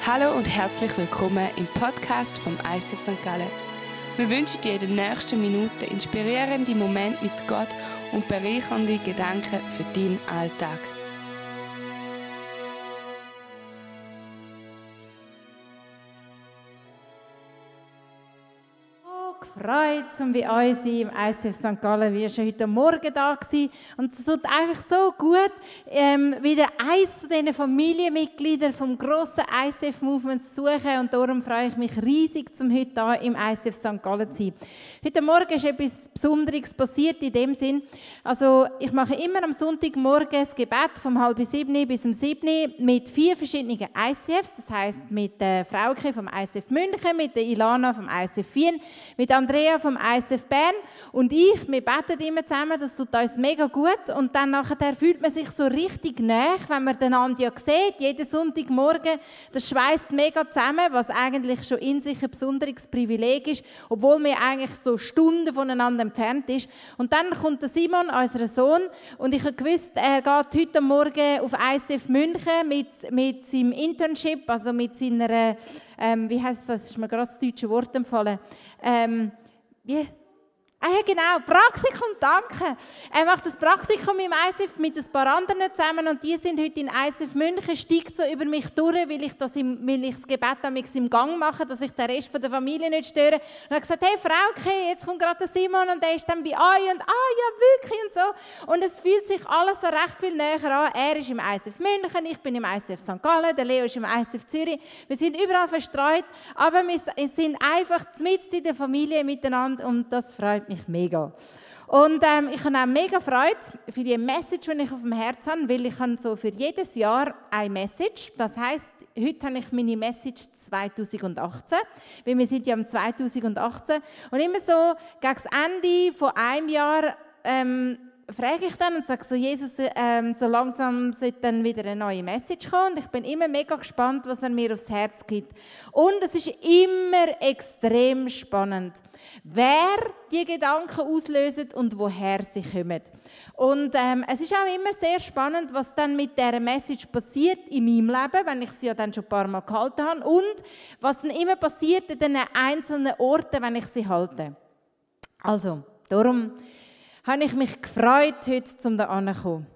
Hallo und herzlich willkommen im Podcast vom ICF St. Gallen. Wir wünschen dir in den nächsten Minuten inspirierende Momente mit Gott und bereichernde Gedanken für deinen Alltag. Gefreut, um bei uns im ICF St. Gallen. Wir waren schon heute Morgen da und es tut einfach so gut, wieder eines von diesen Familienmitgliedern vom grossen ICF-Movement zu suchen, und darum freue ich mich riesig, um heute hier im ICF St. Gallen zu sein. Heute Morgen ist etwas Besonderes passiert in dem Sinn. Also ich mache immer am Sonntagmorgen das Gebet vom 6:30 bis um 7 mit 4 verschiedenen ICFs, das heisst mit der Frauke vom ICF München, mit der Ilana vom ICF Wien, mit Andrea vom ICF Bern und ich. Wir beten immer zusammen, das tut uns mega gut, und dann nachher fühlt man sich so richtig nahe, wenn man einander ja sieht, jeden Sonntagmorgen. Das schweißt mega zusammen, was eigentlich schon in sich ein besonderes Privileg ist, obwohl man eigentlich so Stunden voneinander entfernt ist. Und dann kommt der Simon, unser Sohn, und ich habe gewusst, er geht heute Morgen auf ICF München mit seinem Internship, also mit seiner, wie heisst das ist mir gerade das deutsche Wort empfohlen, ja, genau, Praktikum, danke. Er macht das Praktikum im ICF mit ein paar anderen zusammen, und die sind heute in ICF München, steigt so über mich durch, weil ich das Gebet im Gang mache, dass ich den Rest der Familie nicht störe. Und er hat gesagt, hey Frauke, jetzt kommt gerade der Simon und der ist dann bei euch, und ja wirklich und so. Und es fühlt sich alles so recht viel näher an. Er ist im ICF München, ich bin im ICF St. Gallen, der Leo ist im ICF Zürich. Wir sind überall verstreut, aber wir sind einfach mitten in der Familie miteinander, und das freut mich mega. Und ich habe auch mega Freude für die Message, die ich auf dem Herzen habe, weil ich habe so für jedes Jahr eine Message. Das heisst, heute habe ich meine Message 2018, weil wir sind ja im 2018. Und immer so gegen das Ende von einem Jahr frage ich dann und sage so, Jesus, so langsam sollte dann wieder eine neue Message kommen, und ich bin immer mega gespannt, was er mir aufs Herz gibt. Und es ist immer extrem spannend, wer die Gedanken auslöst und woher sie kommen. Und es ist auch immer sehr spannend, was dann mit dieser Message passiert in meinem Leben, wenn ich sie ja dann schon ein paar Mal gehalten habe, und was dann immer passiert in den einzelnen Orten, wenn ich sie halte. Also, darum habe ich mich gefreut, heute um da zu kommen.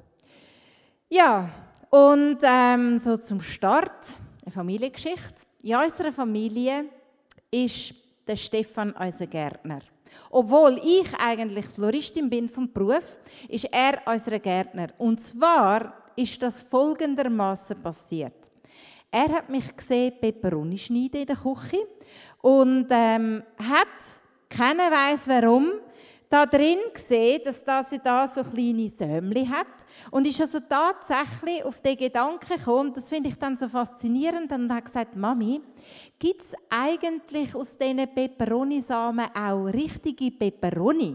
Ja, und so zum Start, eine Familiengeschichte. In unserer Familie ist der Stefan unser Gärtner. Obwohl ich eigentlich Floristin bin vom Beruf, ist er unser Gärtner. Und zwar ist das folgendermaßen passiert. Er hat mich gesehen, Peperoni schneiden in der Küche, und hat, keiner weiss warum, da drin gesehen, dass das da so kleine Sämli hat, und ist also tatsächlich auf den Gedanken gekommen, das finde ich dann so faszinierend, und hat gesagt, Mami, gibt es eigentlich aus diesen Peperonisamen auch richtige Peperoni?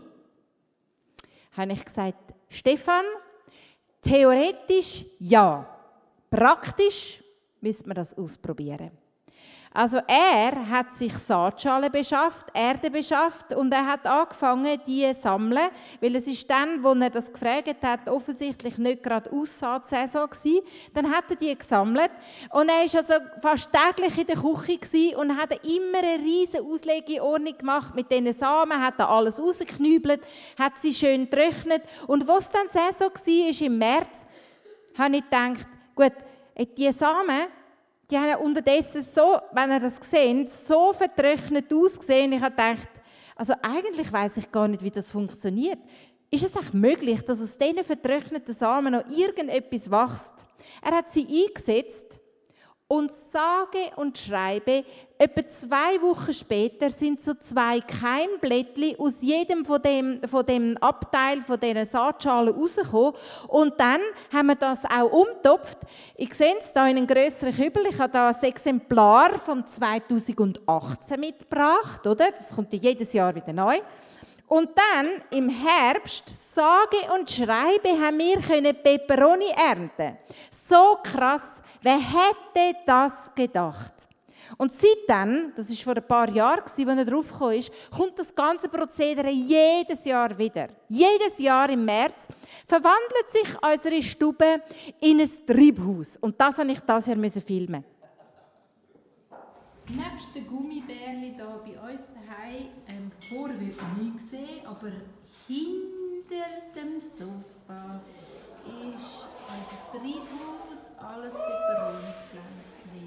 Habe ich gesagt, Stefan, theoretisch ja, praktisch müsste man das ausprobieren. Also er hat sich Saatschalen beschafft, Erde beschafft, und er hat angefangen, die zu sammeln, weil es ist dann, wo er das gefragt hat, offensichtlich nicht gerade Aussaatsaison gewesen. Dann hat er die gesammelt, und er war also fast täglich in der Küche gewesen und hat immer eine riesige Auslegeordnung gemacht mit diesen Samen, hat da alles rausgeknübelt, hat sie schön getrocknet, und als dann Saison war, im März, habe ich gedacht, gut, die Samen, die haben unterdessen so, wenn ihr das seht, so vertrocknet ausgesehen. Ich habe gedacht, also eigentlich weiss ich gar nicht, wie das funktioniert. Ist es echt möglich, dass aus diesen vertrockneten Samen noch irgendetwas wächst? Er hat sie eingesetzt, und sage und schreibe, etwa 2 Wochen später sind so 2 Keimblättchen aus jedem von dem Abteil von dieser Saatschale rausgekommen. Und dann haben wir das auch umgetopft. Ich sehe es hier in einem grösseren Kübel. Ich habe hier ein Exemplar von 2018 mitgebracht. Oder? Das kommt jedes Jahr wieder neu. Und dann im Herbst, sage und schreibe, haben wir Peperoni ernten. So krass. Wer hätte das gedacht? Und seitdem, das war vor ein paar Jahren, als er drauf gekommen ist, kommt das ganze Prozedere jedes Jahr wieder. Jedes Jahr im März verwandelt sich unsere Stube in ein Treibhaus. Und das musste ich dieses Jahr filmen. Nebst den Gummibärchen hier bei uns daheim, vor wird nichts gesehen, aber hinter dem Sofa ist unser Treibhaus, alles Peperoni-Pflänzchen.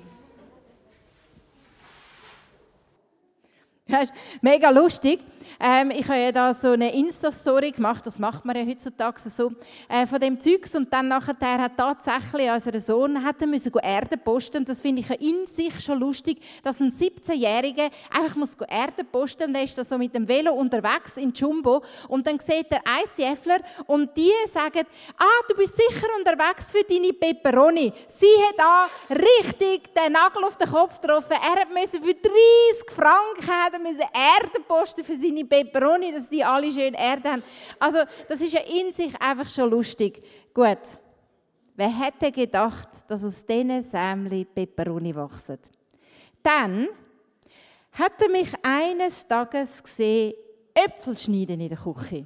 Das ist mega lustig. Ich habe ja da so eine Insta-Story gemacht, das macht man ja heutzutage so, von dem Zeugs. Und dann nachher hat tatsächlich unser Sohn Erde posten. Und das finde ich ja in sich schon lustig, dass ein 17-Jähriger einfach Erde posten muss. Und der ist da so mit dem Velo unterwegs in Jumbo. Und dann sieht der ICFler und die sagen, du bist sicher unterwegs für deine Peperoni. Sie hat da richtig den Nagel auf den Kopf getroffen. Er musste für 30 Franken Erde posten für seine Peperoni, dass die alle schön Erde haben. Also das ist ja in sich einfach schon lustig. Gut, wer hätte gedacht, dass aus diesen Sämli Peperoni wachsen? Dann hat er mich eines Tages gesehen, Äpfel schneiden in der Küche.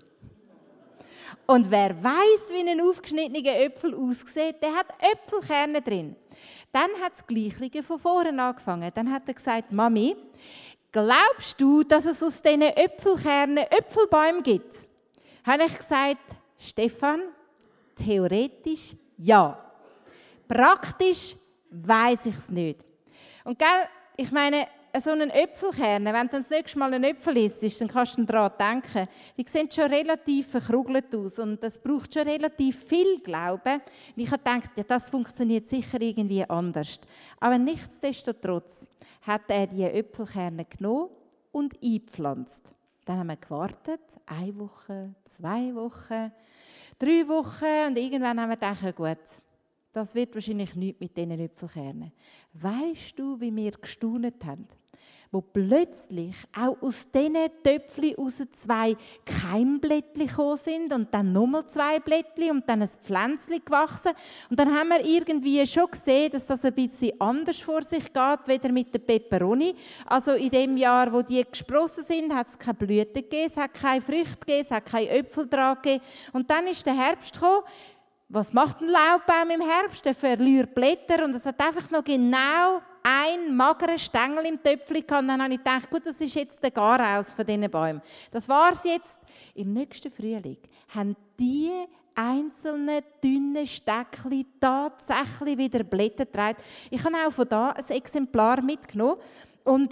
Und wer weiß, wie ein aufgeschnittener Äpfel aussieht, der hat Äpfelkerne drin. Dann hat das Gleiche von vorne angefangen. Dann hat er gesagt, Mami, glaubst du, dass es aus diesen Äpfelkernen Äpfelbäume gibt? Habe ich gesagt, Stefan, theoretisch ja. Praktisch weiss ich es nicht. Und gell, ich meine, so einen Äpfelkern, wenn du das nächste Mal einen Äpfel isst, dann kannst du daran denken, die sehen schon relativ verkrugelt aus und das braucht schon relativ viel Glauben. Und ich habe gedacht, ja, das funktioniert sicher irgendwie anders. Aber nichtsdestotrotz hat er die Äpfelkerne genommen und eingepflanzt. Dann haben wir gewartet, 1 Woche, 2 Wochen, 3 Wochen und irgendwann haben wir gedacht, gut, das wird wahrscheinlich nichts mit diesen Äpfelkernen. Weisst du, wie wir gestaunt haben? Wo plötzlich auch aus diesen Töpfchen raus 2 Keimblättchen gekommen sind und dann nochmal 2 Blättchen und dann ein Pflänzchen gewachsen. Und dann haben wir irgendwie schon gesehen, dass das ein bisschen anders vor sich geht, weder mit der Peperoni. Also in dem Jahr, wo die gesprossen sind, hat es keine Blüten gegeben, es hat keine Früchte gegeben, es hat keine Äpfel dran gegeben. Und dann ist der Herbst gekommen. Was macht ein Laubbaum im Herbst? Er verliert Blätter und es hat einfach noch genau einen mageren Stängel im Töpfchen gehabt. Und dann habe ich gedacht, gut, das ist jetzt der Garaus von diesen Bäumen. Das war es jetzt. Im nächsten Frühling haben die einzelnen dünnen Steckchen tatsächlich wieder Blätter getragen. Ich habe auch von da ein Exemplar mitgenommen. Und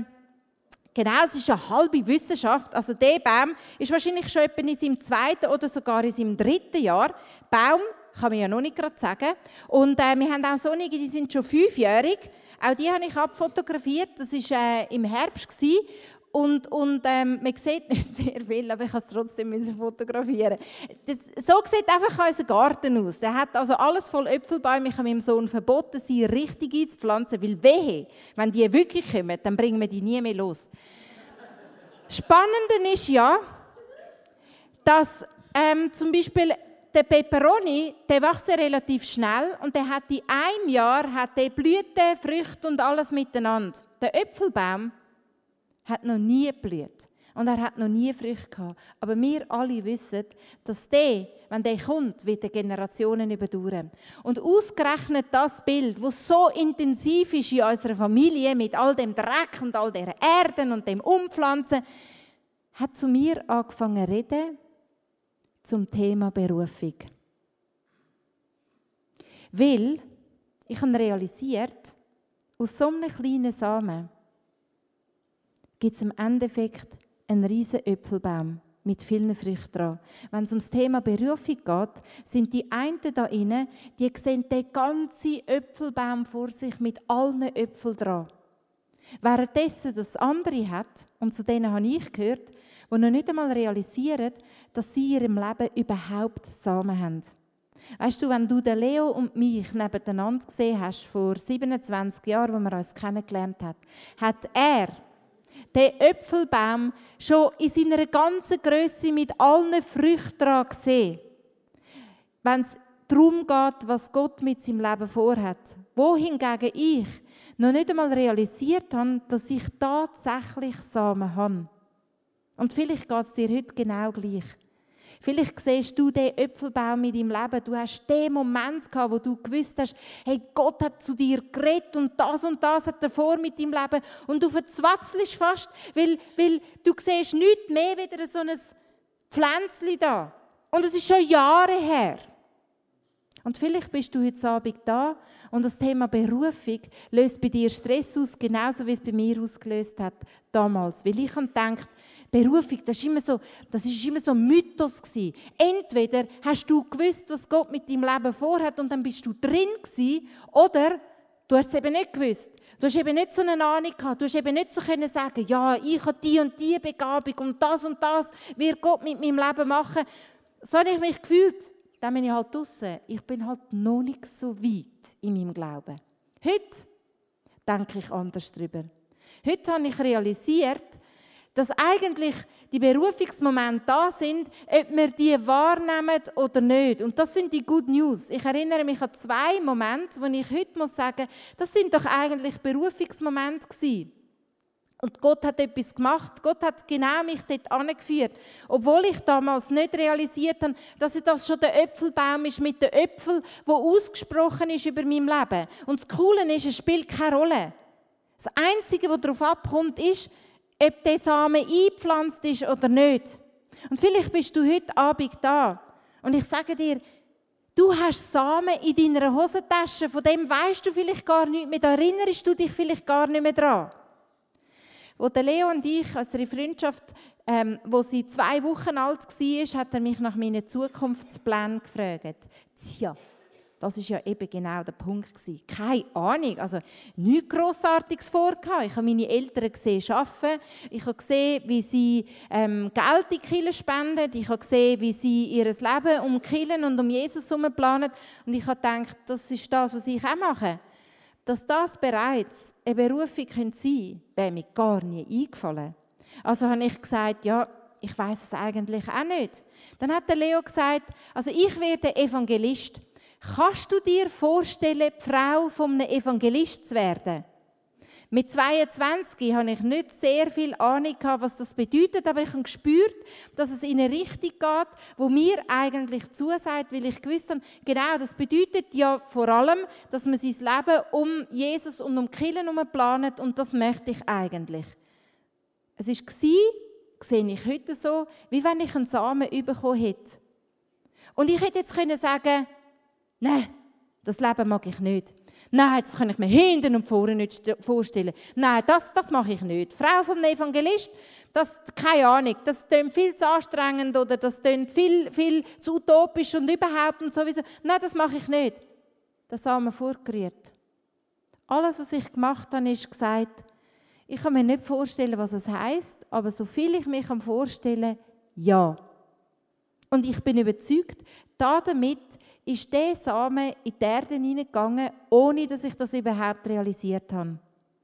genau, es ist eine halbe Wissenschaft. Also der Baum ist wahrscheinlich schon etwa in seinem 2. oder sogar in seinem 3. Jahr. Baum kann man ja noch nicht gerade sagen. Und wir haben auch solche, die sind schon 5-jährig. Auch die habe ich abfotografiert. Das war im Herbst. Und man sieht nicht sehr viel, aber ich musste es trotzdem fotografieren. So sieht einfach unser Garten aus. Er hat also alles voll Äpfelbäume. Ich habe meinem Sohn verboten, sie richtig einzupflanzen, weil wehe, wenn die wirklich kommen, dann bringen wir die nie mehr los. Das Spannende ist ja, dass zum Beispiel der Peperoni, der wächst ja relativ schnell und der hat in einem Jahr hat der Blüten, Früchte und alles miteinander. Der Äpfelbaum hat noch nie geblüht und er hat noch nie Früchte gehabt. Aber wir alle wissen, dass der, wenn der kommt, wird er Generationen überdauern. Und ausgerechnet das Bild, das so intensiv ist in unserer Familie, mit all dem Dreck und all der Erden und dem Umpflanzen, hat zu mir angefangen zu reden zum Thema Berufung. Weil ich habe realisiert, aus so einem kleinen Samen gibt es im Endeffekt einen riesen Äpfelbaum mit vielen Früchten dran. Wenn es um das Thema Berufung geht, sind die einen da innen, die sehen den ganzen Äpfelbaum vor sich mit allen Äpfeln dran. Währenddessen das andere hat, und zu denen habe ich gehört, die noch nicht einmal realisieren, dass sie in ihrem Leben überhaupt Samen haben. Weißt du, wenn du den Leo und mich nebeneinander gesehen hast, vor 27 Jahren, als wir uns kennengelernt haben, hat er den Äpfelbaum schon in seiner ganzen Grösse mit allen Früchten dran gesehen. Wenn es darum geht, was Gott mit seinem Leben vorhat. Wohingegen ich noch nicht einmal realisiert habe, dass ich tatsächlich Samen habe. Und vielleicht geht es dir heute genau gleich. Vielleicht siehst du den Äpfelbaum in deinem Leben. Du hast den Moment gehabt, wo du gewusst hast, hey, Gott hat zu dir geredet und das hat er vor mit deinem Leben. Und du verzwatzelst fast, weil du siehst nichts mehr wieder so ein Pflänzchen da. Und es ist schon Jahre her. Und vielleicht bist du heute Abend da und das Thema Berufung löst bei dir Stress aus, genauso wie es bei mir ausgelöst hat damals. Weil ich gedacht, Berufung, das ist immer so ein Mythos gewesen. Entweder hast du gewusst, was Gott mit deinem Leben vorhat und dann bist du drin gewesen, oder du hast es eben nicht gewusst. Du hast eben nicht so eine Ahnung gehabt. Du hast eben nicht so können sagen, ja, ich habe die und die Begabung und das wird Gott mit meinem Leben machen. So habe ich mich gefühlt. Dann bin ich halt draussen. Ich bin halt noch nicht so weit in meinem Glauben. Heute denke ich anders darüber. Heute habe ich realisiert, dass eigentlich die Berufungsmomente da sind, ob wir die wahrnehmen oder nicht. Und das sind die Good News. Ich erinnere mich an 2 Momente, wo ich heute muss sagen, das sind doch eigentlich Berufungsmomente gewesen. Und Gott hat etwas gemacht. Gott hat genau mich dort angeführt. Obwohl ich damals nicht realisiert habe, dass das schon der Äpfelbaum ist mit den Äpfeln, der ausgesprochen ist über mein Leben. Und das Coole ist, es spielt keine Rolle. Das Einzige, was darauf abkommt, ist, ob der Samen eingepflanzt ist oder nicht. Und vielleicht bist du heute Abend da. Und ich sage dir, du hast Samen in deiner Hosentasche, von dem weißt du vielleicht gar nicht mehr, da erinnerst du dich vielleicht gar nicht mehr dran. Als Leo und ich, also ihre Freundschaft, wo sie 2 Wochen alt war, hat er mich nach meinen Zukunftsplänen gefragt. Tja, das war ja eben genau der Punkt. Keine Ahnung, also nichts Grossartiges vorgehabt. Ich habe meine Eltern gesehen arbeiten. Ich habe gesehen, wie sie Geld in die Kirche spenden. Ich habe gesehen, wie sie ihr Leben um die Kirche und um Jesus herum planen. Und ich habe gedacht, das ist das, was ich auch mache. Dass das bereits eine Berufung sein könnte, wäre mir gar nie eingefallen. Also habe ich gesagt, ja, ich weiss es eigentlich auch nicht. Dann hat der Leo gesagt, also ich werde Evangelist. Kannst du dir vorstellen, die Frau von einem Evangelist zu werden? Mit 22 hatte ich nicht sehr viel Ahnung, was das bedeutet, aber ich habe gespürt, dass es in eine Richtung geht, wo mir eigentlich zusagt, weil ich gewusst habe, genau, das bedeutet ja vor allem, dass man sein Leben um Jesus und um die Kirche herum plant und das möchte ich eigentlich. Es war, sehe ich heute so, wie wenn ich einen Samen bekommen hätte. Und ich hätte jetzt sagen, nein, das Leben mag ich nicht. Nein, das kann ich mir hinten und vorne nicht vorstellen. Nein, das mache ich nicht. Die Frau vom Evangelist, keine Ahnung, das klingt viel zu anstrengend oder das klingt viel zu utopisch und überhaupt und sowieso. Nein, das mache ich nicht. Das haben wir vorgerührt. Alles, was ich gemacht habe, ist gesagt, ich kann mir nicht vorstellen, was es heisst, aber so viel ich mich vorstellen kann, ja. Und ich bin überzeugt, damit ist der Samen in die Erde hineingegangen, ohne dass ich das überhaupt realisiert habe.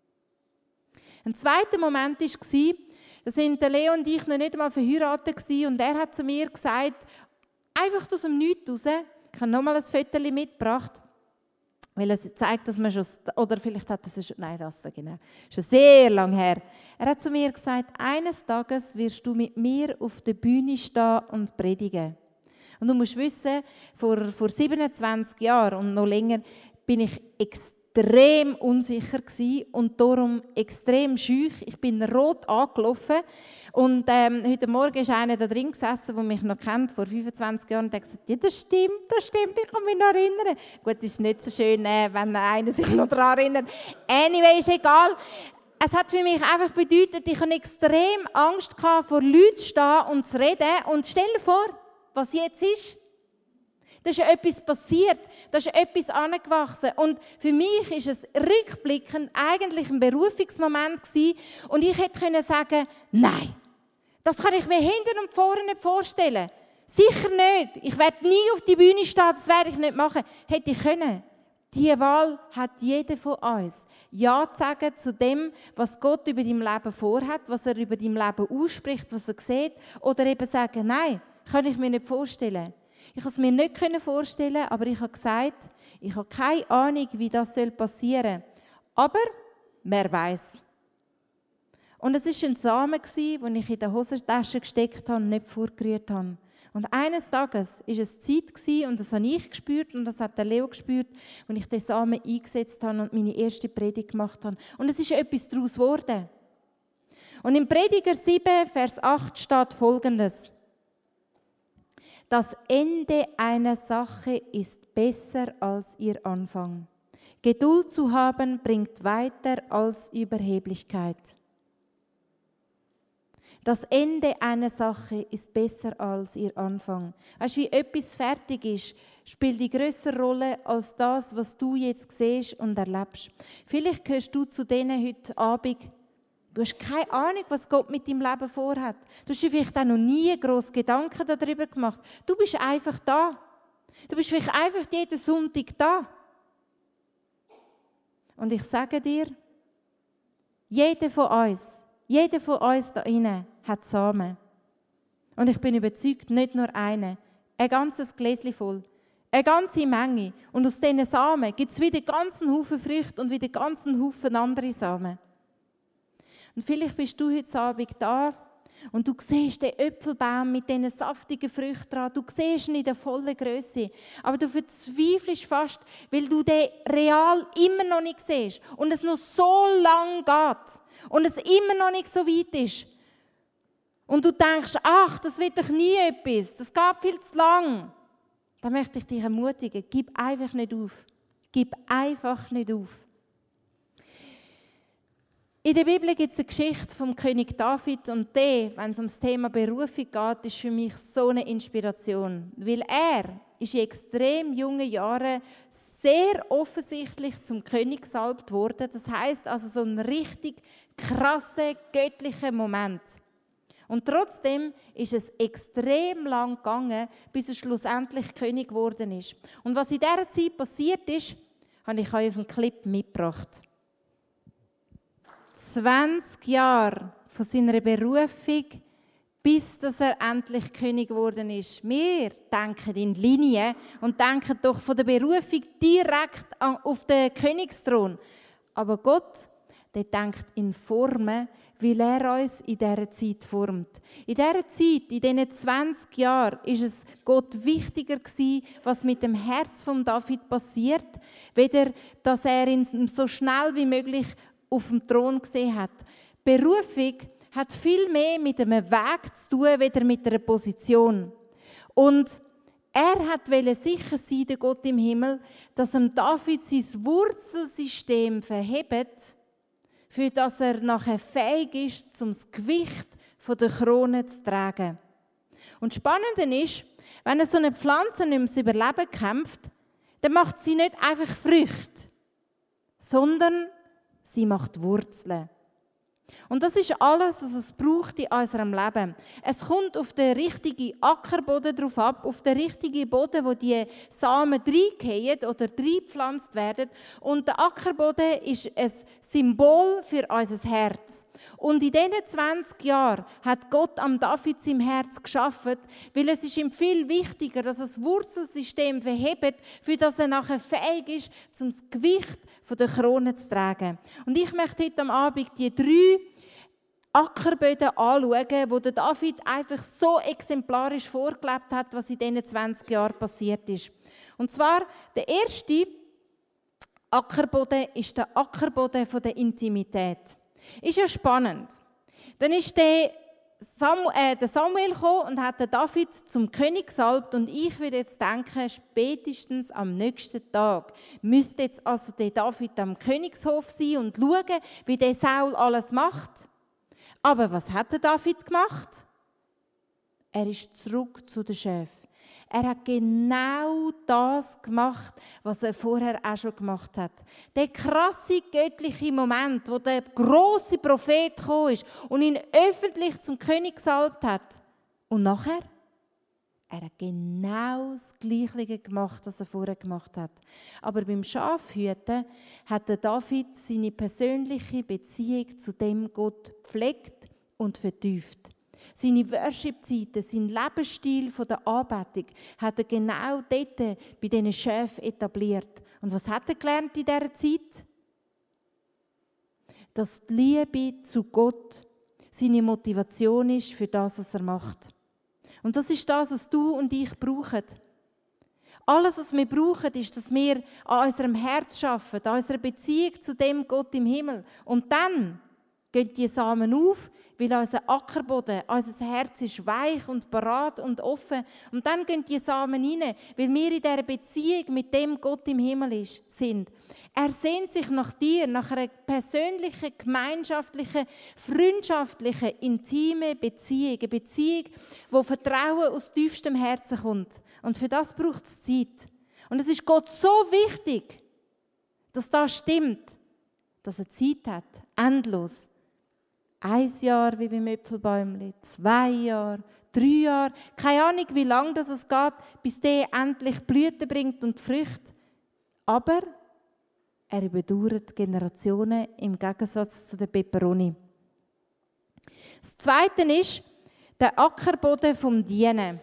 Ein zweiter Moment war, da sind Leo und ich noch nicht einmal verheiratet und er hat zu mir gesagt, einfach aus dem Nichts raus, ich habe nochmal ein Foto mitgebracht, weil es zeigt, dass man schon, oder vielleicht hat es schon, nein, das genau, schon sehr lange her. Er hat zu mir gesagt, eines Tages wirst du mit mir auf der Bühne stehen und predigen. Und du musst wissen, vor 27 Jahren und noch länger bin ich extrem unsicher gewesen und darum extrem scheu. Ich bin rot angelaufen und heute Morgen ist einer da drin gesessen, der mich noch kennt, vor 25 Jahren, und hat gesagt, ja, das stimmt, ich kann mich noch erinnern. Gut, es ist nicht so schön, wenn einer sich noch daran erinnert. Anyway, ist egal. Es hat für mich einfach bedeutet, ich hatte extrem Angst gehabt, vor Leuten zu stehen und zu reden. Und stell dir vor, was jetzt ist. Da ist ja etwas passiert, da ist etwas angewachsen. Und für mich war es rückblickend eigentlich ein Berufungsmoment gewesen. Und ich hätte können sagen, nein, das kann ich mir hinten und vorne nicht vorstellen. Sicher nicht. Ich werde nie auf die Bühne stehen, das werde ich nicht machen. Hätte ich können. Diese Wahl hat jeder von uns. Ja zu sagen zu dem, was Gott über dein Leben vorhat, was er über dein Leben ausspricht, was er sieht. Oder eben sagen, nein, kann ich mir nicht vorstellen. Ich konnte es mir nicht vorstellen, aber ich habe gesagt, ich habe keine Ahnung, wie das passieren soll. Aber wer weiß. Und es war ein Samen, den ich in der Hosentasche gesteckt habe und nicht vorgerührt habe. Und eines Tages war es Zeit gewesen, und das habe ich gespürt und das hat der Leo gespürt, als ich den Samen eingesetzt habe und meine erste Predigt gemacht habe. Und es ist etwas daraus geworden. Und im Prediger 7, Vers 8 steht Folgendes: Das Ende einer Sache ist besser als ihr Anfang. Geduld zu haben bringt weiter als Überheblichkeit. Das Ende einer Sache ist besser als ihr Anfang. Weißt du, wie etwas fertig ist, spielt die grössere Rolle als das, was du jetzt siehst und erlebst. Vielleicht gehörst du zu denen heute Abend, du hast keine Ahnung, was Gott mit deinem Leben vorhat. Du hast dir vielleicht auch noch nie grosse Gedanken darüber gemacht. Du bist einfach da. Du bist vielleicht einfach jeden Sonntag da. Und ich sage dir, jeder von uns da innen hat Samen. Und ich bin überzeugt, nicht nur einen, ein ganzes Gläschen voll, eine ganze Menge. Und aus diesen Samen gibt es wieder ganzen Haufen Früchte und wieder ganzen Haufen andere Samen. Und vielleicht bist du heute Abend da und du siehst den Äpfelbaum mit diesen saftigen Früchten dran. Du siehst ihn in der vollen Größe. Aber du verzweifelst fast, weil du den real immer noch nicht siehst. Und es noch so lang geht. Und es immer noch nicht so weit ist. Und du denkst, ach, das wird doch nie etwas. Das geht viel zu lang. Dann möchte ich dich ermutigen, gib einfach nicht auf. Gib einfach nicht auf. In der Bibel gibt es eine Geschichte vom König David und der, wenn es um das Thema Berufung geht, ist für mich so eine Inspiration. Weil er ist in extrem jungen Jahren sehr offensichtlich zum König gesalbt worden. Das heisst also so ein richtig krasser, göttlicher Moment. Und trotzdem ist es extrem lang gegangen, bis er schlussendlich König geworden ist. Und was in dieser Zeit passiert ist, habe ich euch auf einen Clip mitgebracht. 20 Jahre von seiner Berufung, bis dass er endlich König geworden ist. Wir denken in Linien und denken doch von der Berufung direkt auf den Königsthron. Aber Gott, der denkt in Formen, weil er uns in dieser Zeit formt. In dieser Zeit, in diesen 20 Jahren, ist es Gott wichtiger gewesen, was mit dem Herz von David passiert, weder dass er ihn so schnell wie möglich auf dem Thron gesehen hat. Berufung hat viel mehr mit einem Weg zu tun, weder mit einer Position. Und er wollte sicher sein, der Gott im Himmel, dass ihm David sein Wurzelsystem verhebt, für das er nachher fähig ist, das Gewicht der Krone zu tragen. Und das Spannende ist, wenn so eine Pflanze nicht ums Überleben kämpft, dann macht sie nicht einfach Früchte, sondern sie macht Wurzeln. Und das ist alles, was es braucht in unserem Leben. Es kommt auf den richtigen Ackerboden drauf ab, auf den richtigen Boden, wo die Samen reingehen oder reingepflanzt werden. Und der Ackerboden ist ein Symbol für unser Herz. Und in diesen 20 Jahren hat Gott am David sein Herz geschaffen, weil es ist ihm viel wichtiger, dass er das Wurzelsystem verhebt, für das er nachher fähig ist, das Gewicht der Krone zu tragen. Und ich möchte heute am Abend die 3 Ackerböden anschauen, wo der David einfach so exemplarisch vorgelebt hat, was in diesen 20 Jahren passiert ist. Und zwar, der erste Ackerboden ist der Ackerboden der Intimität. Ist ja spannend. Dann ist der Samuel gekommen und hat den David zum König gesalbt. Und ich würde jetzt denken, spätestens am nächsten Tag müsste jetzt also der David am Königshof sein und schauen, wie der Saul alles macht. Aber was hat der David gemacht? Er ist zurück zu den Schäfen. Er hat genau das gemacht, was er vorher auch schon gemacht hat. Der krasse göttliche Moment, wo der grosse Prophet gekommen ist und ihn öffentlich zum König gesalbt hat. Und nachher? Er hat genau das Gleiche gemacht, was er vorher gemacht hat. Aber beim Schafhüten hat der David seine persönliche Beziehung zu dem Gott gepflegt und vertieft. Seine Worship-Zeiten, sein Lebensstil der Anbetung hat er genau dort bei diesen Schäfen etabliert. Und was hat er gelernt in dieser Zeit? Dass die Liebe zu Gott seine Motivation ist für das, was er macht. Und das ist das, was du und ich brauchen. Alles, was wir brauchen, ist, dass wir an unserem Herz arbeiten, an unserer Beziehung zu dem Gott im Himmel. Und dann gehen die Samen auf, weil unser Ackerboden, unser Herz ist weich und parat und offen. Und dann gehen die Samen rein, weil wir in dieser Beziehung mit dem Gott im Himmel sind. Er sehnt sich nach dir, nach einer persönlichen, gemeinschaftlichen, freundschaftlichen, intimen Beziehung. Eine Beziehung, wo Vertrauen aus tiefstem Herzen kommt. Und für das braucht es Zeit. Und es ist Gott so wichtig, dass das stimmt, dass er Zeit hat, endlos. 1 Jahr wie beim Äpfelbäumli, 2 Jahre, 3 Jahre, keine Ahnung, wie lange das es geht, bis der endlich Blüten bringt und Früchte. Aber er überdauert Generationen im Gegensatz zu den Peperoni. Das Zweite ist der Ackerboden vom Dienen.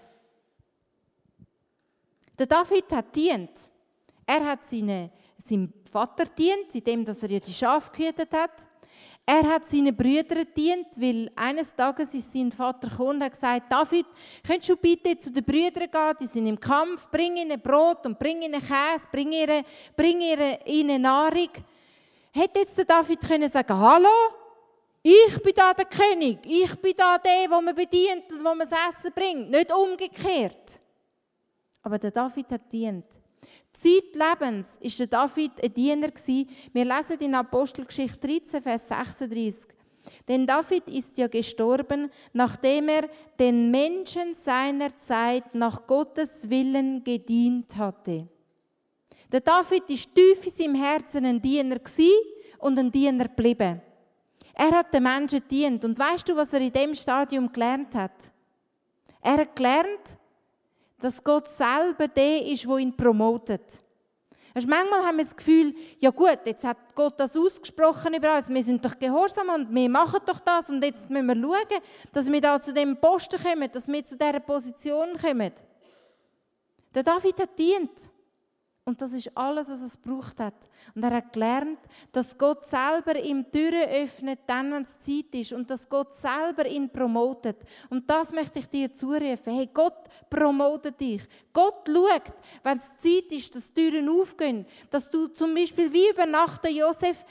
Der David hat gedient. Er hat seinem Vater gedient, indem er ja die Schafe gehütet hat. Er hat seinen Brüdern gedient, weil eines Tages ist sein Vater gekommen und hat gesagt, David, könntest du bitte zu den Brüdern gehen, die sind im Kampf, bring ihnen Brot und bring ihnen Käse, bring ihnen Nahrung. Hätte jetzt der David können sagen, hallo, ich bin da der König, ich bin da der man bedient und wo man das Essen bringt, nicht umgekehrt. Aber der David hat gedient. Zeitlebens war der David ein Diener. Wir lesen in Apostelgeschichte 13, Vers 36. Denn David ist ja gestorben, nachdem er den Menschen seiner Zeit nach Gottes Willen gedient hatte. Der David war tief in seinem Herzen ein Diener und ein Diener geblieben. Er hat den Menschen gedient. Und weißt du, was er in diesem Stadium gelernt hat? Er hat gelernt, dass Gott selber der ist, der ihn promotet. Also manchmal haben wir das Gefühl, ja gut, jetzt hat Gott das ausgesprochen über uns, wir sind doch gehorsam und wir machen doch das und jetzt müssen wir schauen, dass wir da zu dem Posten kommen, dass wir zu dieser Position kommen. Der David hat gedient. Und das ist alles, was es gebraucht hat. Und er hat gelernt, dass Gott selber ihm Türen öffnet, dann, wenn es Zeit ist. Und dass Gott selber ihn promotet. Und das möchte ich dir zurufen. Hey, Gott promotet dich. Gott schaut, wenn es Zeit ist, dass Türen aufgehen. Dass du zum Beispiel wie über Nacht der Josef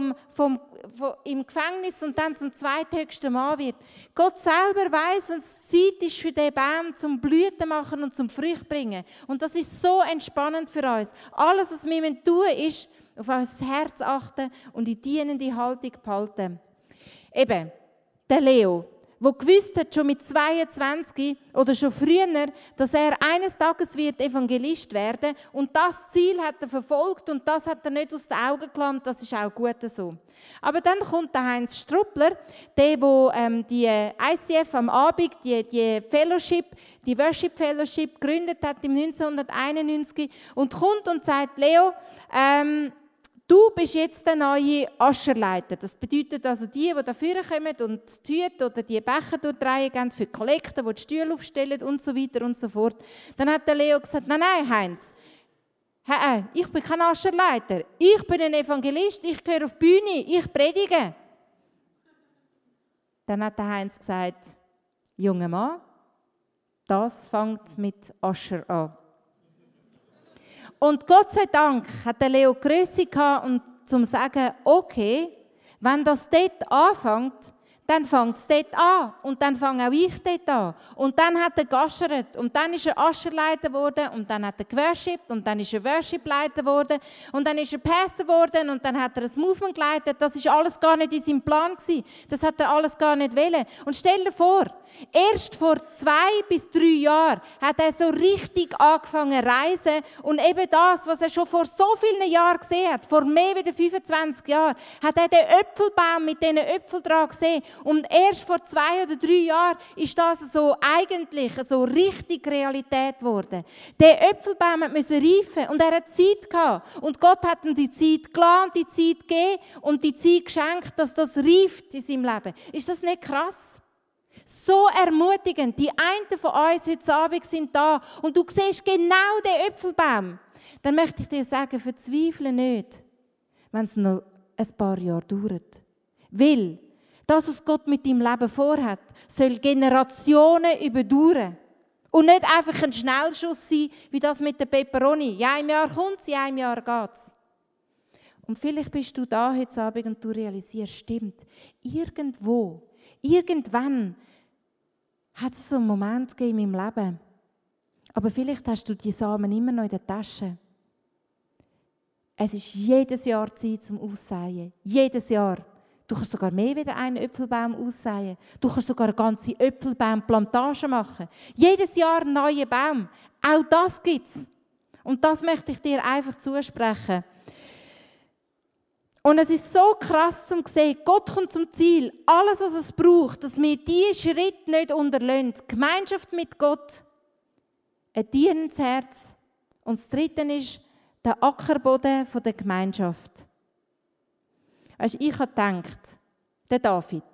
im Gefängnis und dann zum zweithöchsten Mann wird. Gott selber weiss, wenn es Zeit ist für den Baum zum Blüten machen und zum Früchte bringen. Und das ist so entspannend für uns. Alles, was wir tun müssen, ist, auf unser Herz achten und die dienende Haltung behalten. Eben, der Leo, der gewusst hat, schon mit 22 oder schon früher, dass er eines Tages wird Evangelist werden und das Ziel hat er verfolgt und das hat er nicht aus den Augen gelassen, das ist auch gut so. Aber dann kommt der Heinz Struppler, der die ICF am Abend, die Fellowship, die Worship Fellowship gegründet hat im 1991 und kommt und sagt, Leo, du bist jetzt der neue Ascherleiter. Das bedeutet also, die dafür kommen und die Tüte oder die Becher durchdrehen gehen für die Kollekte, die Stühle aufstellen und so weiter und so fort. Dann hat der Leo gesagt, nein, Heinz, ich bin kein Ascherleiter. Ich bin ein Evangelist, ich gehe auf die Bühne, ich predige. Dann hat der Heinz gesagt, junger Mann, das fängt mit Ascher an. Und Gott sei Dank hat der Leo Grösse gehabt, um zu sagen, okay, wenn das dort anfängt, dann fängt es dort an. Und dann fange auch ich dort an. Und dann hat er gaschert. Und dann ist er Ascherleiter geworden. Und dann hat er geworshipped. Und dann ist er Worshipleiter geworden. Und dann ist er Pastor geworden. Und dann hat er ein Movement geleitet. Das ist alles gar nicht in seinem Plan gewesen. Das hat er alles gar nicht wollen. Und stell dir vor, erst vor 2 bis 3 Jahren hat er so richtig angefangen zu reisen. Und eben das, was er schon vor so vielen Jahren gesehen hat, vor mehr als 25 Jahren, hat er den Äpfelbaum mit diesen Äpfeln dran gesehen. Und erst vor 2 oder 3 Jahren ist das so eigentlich so richtig Realität geworden. Der Äpfelbaum musste reifen und er hat Zeit gehabt. Und Gott hat ihm die Zeit gelassen, die Zeit gegeben und die Zeit geschenkt, dass das reift in seinem Leben. Ist das nicht krass? So ermutigend. Die einen von uns heute Abend sind da und du siehst genau den Äpfelbaum. Dann möchte ich dir sagen, verzweifle nicht, wenn es noch ein paar Jahre dauert. Weil das, was Gott mit deinem Leben vorhat, soll Generationen überdauern. Und nicht einfach ein Schnellschuss sein, wie das mit der Peperoni. Ja, im Jahr kommt es, ja, im Jahr geht es. Und vielleicht bist du da heute Abend und du realisierst, stimmt, irgendwo, irgendwann hat es so einen Moment gegeben in meinem Leben. Aber vielleicht hast du die Samen immer noch in der Tasche. Es ist jedes Jahr Zeit zum Aussäen. Jedes Jahr. Du kannst sogar mehr wie einen Äpfelbaum aussäen. Du kannst sogar eine ganze Äpfelbaumplantage machen. Jedes Jahr ein neuer Baum. Auch das gibt es. Und das möchte ich dir einfach zusprechen. Und es ist so krass zu sehen, Gott kommt zum Ziel. Alles, was es braucht, dass wir diesen Schritt nicht unterlassen. Gemeinschaft mit Gott, ein dienendes Herz. Und das Dritte ist der Ackerboden der Gemeinschaft. Weißt, ich habe gedacht, der David,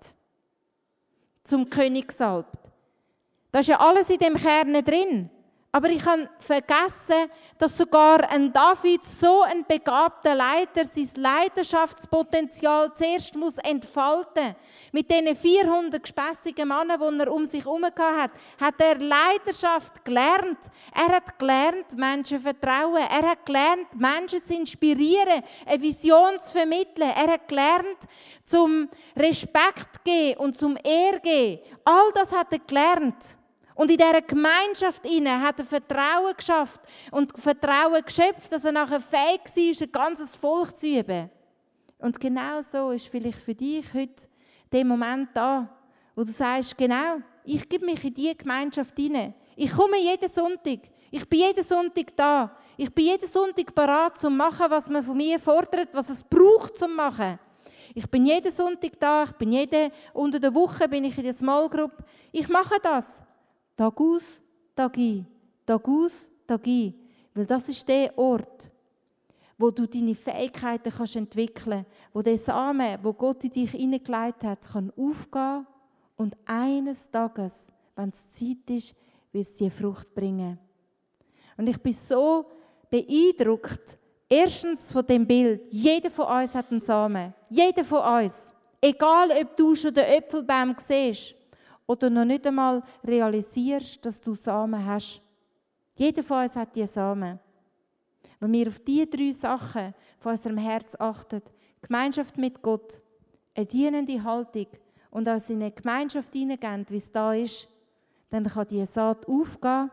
zum König gesalbt. Da ist ja alles in dem Kern drin. Aber ich habe vergessen, dass sogar ein David, so ein begabter Leiter, sein Leiterschaftspotenzial zuerst entfalten muss. Mit diesen 400 gespässigen Männern, die er um sich herum hatte, hat er Leiterschaft gelernt. Er hat gelernt, Menschen zu vertrauen. Er hat gelernt, Menschen zu inspirieren, eine Vision zu vermitteln. Er hat gelernt, zum Respekt zu geben und zum Ehr zu geben. All das hat er gelernt. Und in dieser Gemeinschaft hat er Vertrauen geschafft und Vertrauen geschöpft, dass er nachher fähig war, ein ganzes Volk zu üben. Und genau so ist vielleicht für dich heute der Moment da, wo du sagst, genau, ich gebe mich in diese Gemeinschaft hinein. Ich komme jeden Sonntag. Ich bin jeden Sonntag da. Ich bin jeden Sonntag bereit, zu machen, was man von mir fordert, was es braucht, zum machen. Ich bin jeden Sonntag da. Unter der Woche bin ich in der Small Group. Ich mache das. Tag aus, Tag ein. Tag aus, Tag ein. Weil das ist der Ort, wo du deine Fähigkeiten kannst entwickeln kannst, wo der Samen, wo Gott in dich hineingelegt hat, kann aufgehen und eines Tages, wenn es Zeit ist, wird es dir Frucht bringen. Und ich bin so beeindruckt, erstens von dem Bild, jeder von uns hat einen Samen. Jeder von uns. Egal, ob du schon den Äpfelbaum siehst, oder noch nicht einmal realisierst, dass du Samen hast. Jeder von uns hat diese Samen. Wenn wir auf diese 3 Sachen von unserem Herz achten, Gemeinschaft mit Gott, eine dienende Haltung und uns in eine Gemeinschaft hineingehen, wie es da ist, dann kann diese Saat aufgehen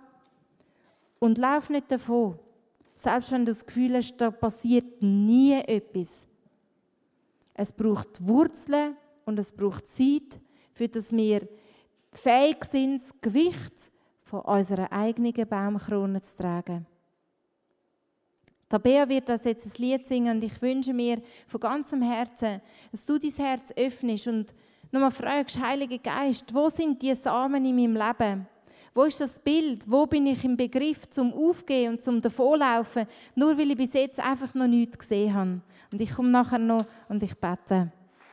und lauf nicht davon. Selbst wenn du das Gefühl hast, da passiert nie etwas. Es braucht Wurzeln und es braucht Zeit, für das wir fähig sind, das Gewicht von unserer eigenen Baumkrone zu tragen. Tabea wird das jetzt ein Lied singen und ich wünsche mir von ganzem Herzen, dass du dein Herz öffnest und nochmal fragst, Heiliger Geist, wo sind die Samen in meinem Leben? Wo ist das Bild? Wo bin ich im Begriff zum Aufgehen und zum Davonlaufen, nur weil ich bis jetzt einfach noch nichts gesehen habe? Und ich komme nachher noch und ich bete.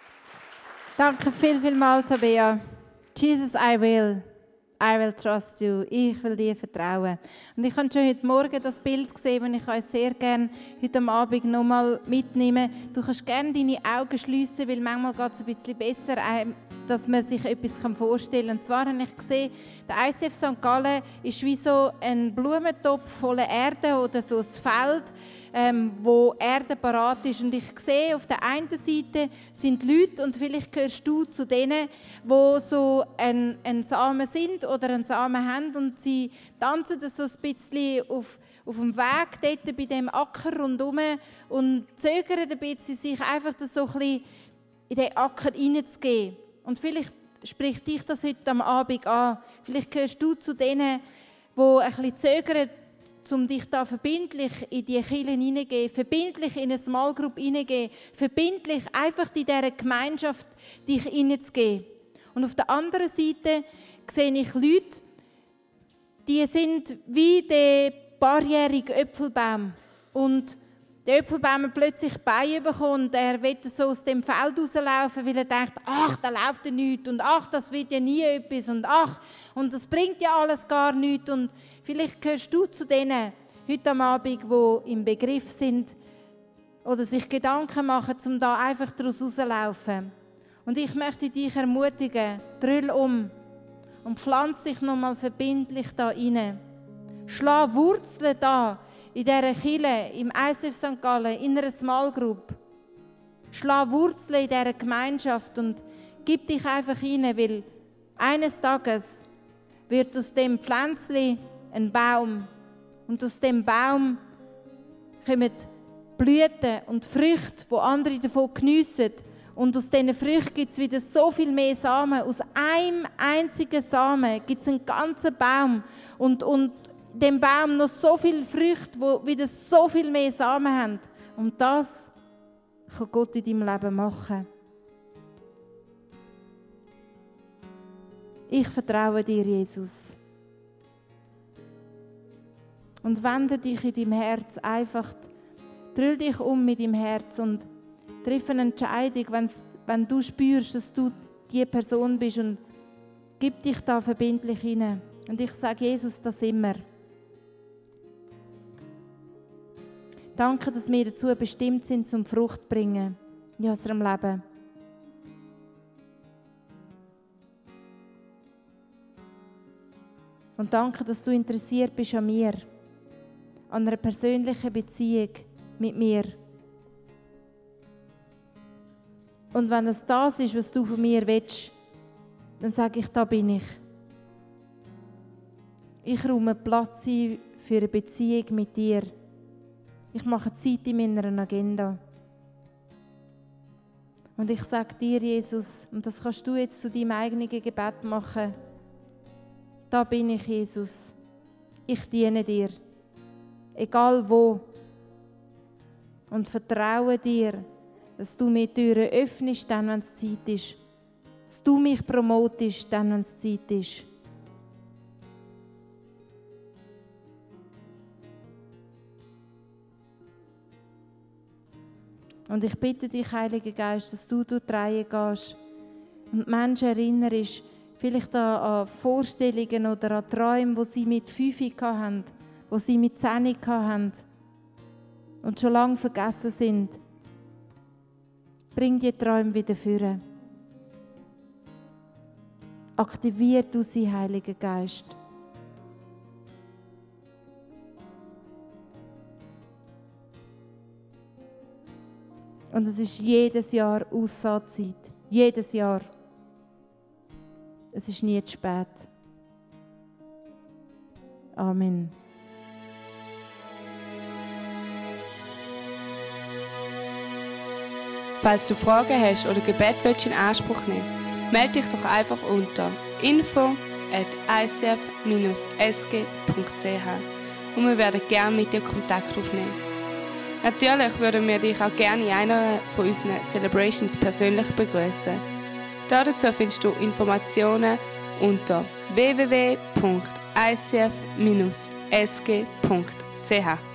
Danke vielmals, Tabea. Jesus, I will trust you. Ich will dir vertrauen. Und ich habe schon heute Morgen das Bild gesehen, und ich euch sehr gerne heute Abend nochmal mitnehmen. Du kannst gerne deine Augen schliessen, weil manchmal geht es ein bisschen besser, dass man sich etwas vorstellen kann. Und zwar habe ich gesehen, der ICF St. Gallen ist wie so ein Blumentopf voller Erde oder so ein Feld, wo Erde parat ist. Und ich sehe, auf der einen Seite sind Leute, und vielleicht gehörst du zu denen, die so ein Samen sind oder einen Samen haben, und sie tanzen so ein bisschen auf dem Weg dort bei dem Acker rundherum und zögern ein bisschen, sich einfach so ein bisschen in den Acker hineinzugeben. Und vielleicht spricht dich das heute am Abend an. Vielleicht gehörst du zu denen, die ein bisschen zögern, um dich da verbindlich in die Kirche hineingehen, verbindlich in eine Small Group hineingehen, verbindlich einfach in dieser Gemeinschaft dich hineinzugehen. Und auf der anderen Seite sehe ich Leute, die sind wie der barjährige Äpfelbaum. Und der Äpfelbaum hat plötzlich Beine bekommen und er will so aus dem Feld rauslaufen, weil er denkt, ach, da läuft ja nichts und ach, das wird ja nie etwas und ach, und das bringt ja alles gar nichts. Und vielleicht gehörst du zu denen heute am Abend, die im Begriff sind oder sich Gedanken machen, um da einfach daraus rauszulaufen. Und ich möchte dich ermutigen, drüll um und pflanz dich nochmal verbindlich da rein. Schlag Wurzeln da in dieser Kirche, im ICF St. Gallen, in einer Small Group. Schlag Wurzeln in dieser Gemeinschaft und gib dich einfach rein, weil eines Tages wird aus dem Pflänzchen ein Baum. Und aus dem Baum kommen Blüten und Früchte, die andere davon geniessen. Und aus diesen Früchten gibt es wieder so viel mehr Samen. Aus einem einzigen Samen gibt es einen ganzen Baum. Und dem Baum noch so viele Früchte, die wieder so viel mehr Samen haben. Und das kann Gott in deinem Leben machen. Ich vertraue dir, Jesus. Und wende dich in deinem Herz einfach, drüll dich um mit deinem Herz und triff eine Entscheidung, wenn du spürst, dass du die Person bist, und gib dich da verbindlich hinein. Und ich sage Jesus das immer. Danke, dass wir dazu bestimmt sind, zum Frucht zu bringen in unserem Leben. Und danke, dass du interessiert bist an mir, an einer persönlichen Beziehung mit mir. Und wenn es das ist, was du von mir willst, dann sage ich, da bin ich. Ich räume Platz ein für eine Beziehung mit dir. Ich mache Zeit in meiner Agenda. Und ich sage dir, Jesus, und das kannst du jetzt zu deinem eigenen Gebet machen, da bin ich, Jesus. Ich diene dir, egal wo. Und vertraue dir, dass du mir Türen öffnest, dann, wenn es Zeit ist. Dass du mich promotest, dann, wenn es Zeit ist. Und ich bitte dich, Heiliger Geist, dass du durch die Reihe gehst und Menschen erinnerst, vielleicht an Vorstellungen oder an Träume, die sie mit 5 hatten, die sie mit 10 hatten und schon lange vergessen sind. Bring die Träume wieder vor. Aktivier du sie, Heiliger Geist. Und es ist jedes Jahr Aussaatzeit. Jedes Jahr. Es ist nie zu spät. Amen. Falls du Fragen hast oder Gebet willst in Anspruch nehmen, melde dich doch einfach unter info@icf-sg.ch und wir werden gerne mit dir Kontakt aufnehmen. Natürlich würden wir dich auch gerne in einer von unseren Celebrations persönlich begrüßen. Dazu findest du Informationen unter www.icf-sg.ch.